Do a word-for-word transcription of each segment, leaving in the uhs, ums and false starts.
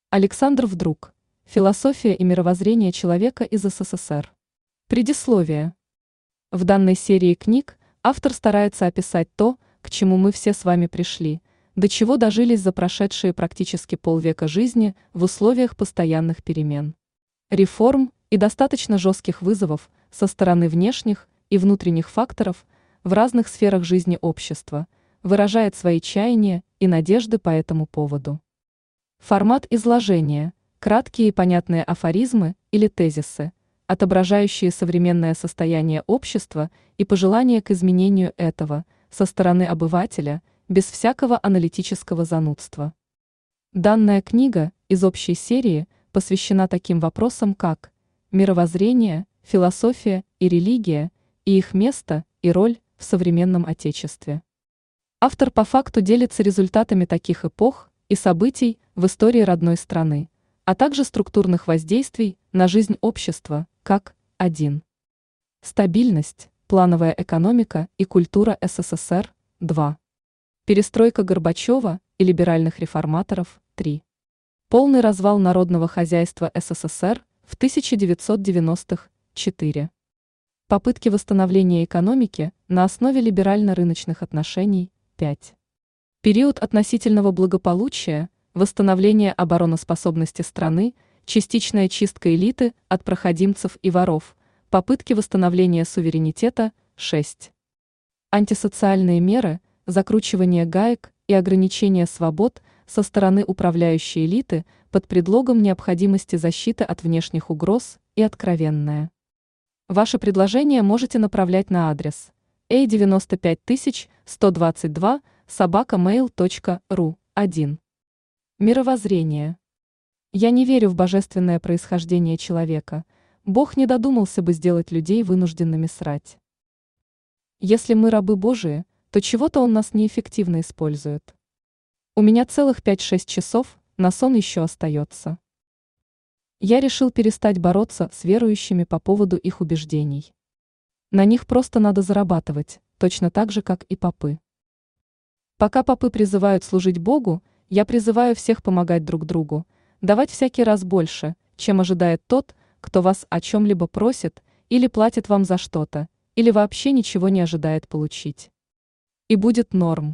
Александр Вдруг. Философия и мировоззрение человека из СССР. Предисловие. В данной серии книг автор старается описать то, к чему мы все с вами пришли, до чего дожились за прошедшие практически полвека жизни в условиях постоянных перемен, реформ и достаточно жестких вызовов со стороны внешних и внутренних факторов в разных сферах жизни общества, выражает свои чаяния и надежды по этому поводу. Формат изложения – краткие и понятные афоризмы или тезисы, отображающие современное состояние общества и пожелания к изменению этого со стороны обывателя, без всякого аналитического занудства. Данная книга из общей серии посвящена таким вопросам, как мировоззрение, философия и религия, и их место и роль в современном Отечестве. Автор по факту делится результатами таких эпох и событий в истории родной страны, а также структурных воздействий на жизнь общества, как один. Стабильность, плановая экономика и культура СССР, два. Перестройка Горбачева и либеральных реформаторов, три. Полный развал народного хозяйства СССР в тысяча девятьсот девяностых, четыре. Попытки восстановления экономики на основе либерально-рыночных отношений, пять. Период относительного благополучия, восстановление обороноспособности страны, частичная чистка элиты от проходимцев и воров, попытки восстановления суверенитета, шесть. Антисоциальные меры, закручивание гаек и ограничение свобод со стороны управляющей элиты под предлогом необходимости защиты от внешних угроз и откровенное. Ваши предложения можете направлять на адрес эй девяносто пять сто двадцать два собака мейл точка ру, один. Мировоззрение. Я не верю в божественное происхождение человека. Бог не додумался бы сделать людей вынужденными срать. Если мы рабы Божии, то чего-то он нас неэффективно использует. У меня целых пять-шесть часов на сон еще остается. Я решил перестать бороться с верующими по поводу их убеждений. На них просто надо зарабатывать, точно так же, как и попы. Пока попы призывают служить Богу, я призываю всех помогать друг другу, давать всякий раз больше, чем ожидает тот, кто вас о чем-либо просит или платит вам за что-то, или вообще ничего не ожидает получить. И будет норм.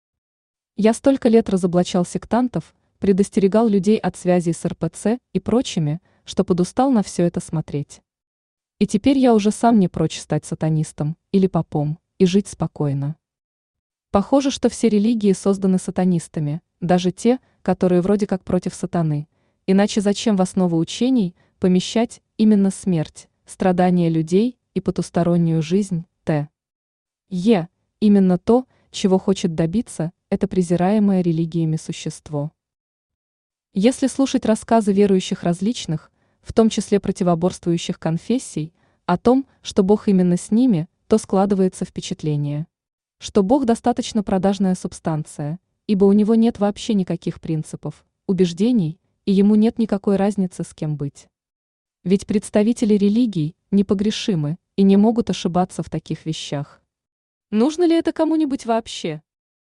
Я столько лет разоблачал сектантов, предостерегал людей от связей с эр пэ цэ и прочими, что подустал на все это смотреть. И теперь я уже сам не прочь стать сатанистом или попом и жить спокойно. Похоже, что все религии созданы сатанистами, даже те, которые вроде как против сатаны, иначе зачем в основу учений помещать именно смерть, страдания людей и потустороннюю жизнь, т. е. Именно то, чего хочет добиться, это презираемое религиями существо. Если слушать рассказы верующих различных, в том числе противоборствующих конфессий, о том, что Бог именно с ними, то складывается впечатление, что Бог достаточно продажная субстанция, ибо у него нет вообще никаких принципов, убеждений, и ему нет никакой разницы, с кем быть. Ведь представители религий непогрешимы и не могут ошибаться в таких вещах. Нужно ли это кому-нибудь вообще?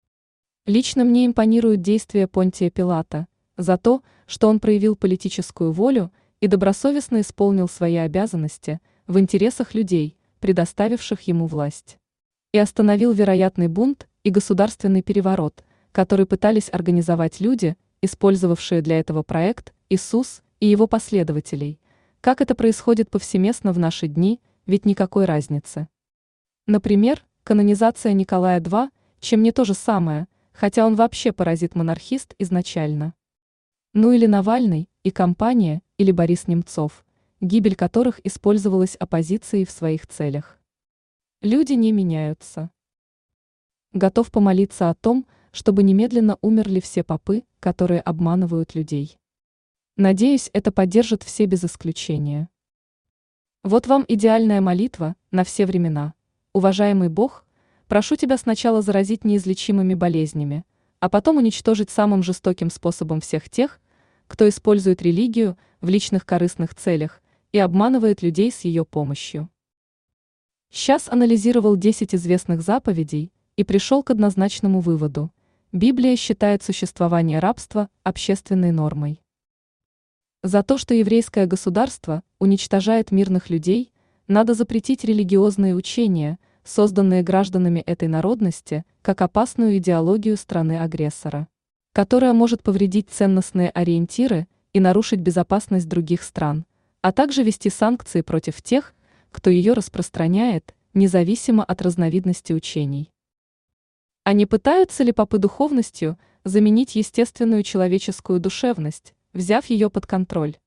Лично мне импонируют действия Понтия Пилата за то, что он проявил политическую волю и добросовестно исполнил свои обязанности в интересах людей, предоставивших ему власть, и остановил вероятный бунт и государственный переворот, который пытались организовать люди, использовавшие для этого проект Иисус и его последователей. Как это происходит повсеместно в наши дни, ведь никакой разницы. Например, канонизация Николая второго, чем не то же самое, хотя он вообще паразит-монархист изначально. Ну или Навальный и компания, или Борис Немцов, гибель которых использовалась оппозицией в своих целях. Люди не меняются. Готов помолиться о том, чтобы немедленно умерли все попы, которые обманывают людей. Надеюсь, это поддержат все без исключения. Вот вам идеальная молитва на все времена. Уважаемый Бог, прошу Тебя сначала заразить неизлечимыми болезнями, а потом уничтожить самым жестоким способом всех тех, кто использует религию в личных корыстных целях и обманывает людей с ее помощью. Сейчас анализировал десять известных заповедей и пришел к однозначному выводу. Библия считает существование рабства общественной нормой. За то, что еврейское государство уничтожает мирных людей, надо запретить религиозные учения, созданные гражданами этой народности, как опасную идеологию страны-агрессора, которая может повредить ценностные ориентиры и нарушить безопасность других стран, а также ввести санкции против тех, кто ее распространяет, независимо от разновидности учений. А не пытаются ли попы духовностью заменить естественную человеческую душевность, взяв ее под контроль?